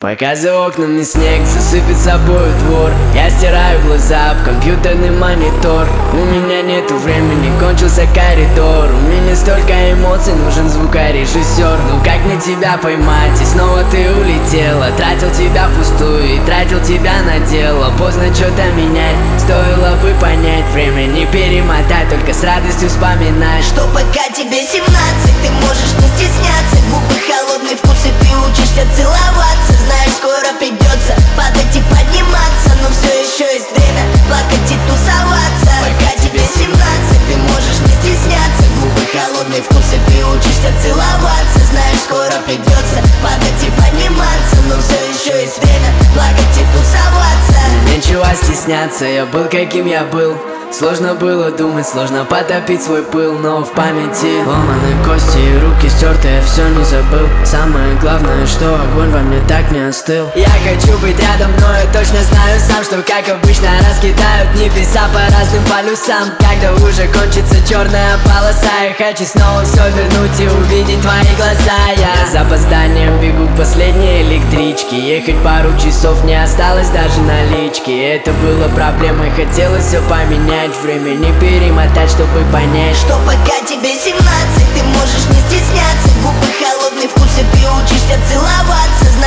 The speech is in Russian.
Пока за окнами снег засыпет собой двор, я стираю глаза об компьютерный монитор. У меня нету времени, кончился коридор. У меня столько эмоций, нужен звукорежиссер. Ну как мне тебя поймать, и снова ты улетела. Тратил тебя впустую и тратил тебя на дело. Поздно что-то менять, стоило бы понять. Время не перемотать, только с радостью вспоминать, что пока тебе 17, ты можешь не стесняться. Губы холодный вкус, и ты учишься целоваться. Знаешь, скоро придется падать и подниматься, но все еще есть время плакать и тусоваться. Пока тебе 17, ты можешь не стесняться. Губы холодный вкус, и ты учишься целоваться. Знаешь, скоро придется падать и подниматься, но все еще есть время плакать и тусоваться. Нечего стесняться, я был каким я был. Сложно было думать, сложно потопить свой пыл. Но в памяти ломаные кости и руки стерты, я все не забыл. Самое главное, что огонь во мне так не остыл. Я хочу быть рядом, но я точно знаю сам, что как обычно раскидают небеса по разным полюсам. Когда уже кончится черная полоса, я хочу снова все вернуть и увидеть твои глаза. Я с запозданием бегу к последней электричке. Ехать пару часов, не осталось даже налички. Это было проблемой, хотелось все поменять. Время не перемотать, чтобы понять, что пока тебе 17, ты можешь не стесняться. Губы холодный вкус, и ты учишься целоваться.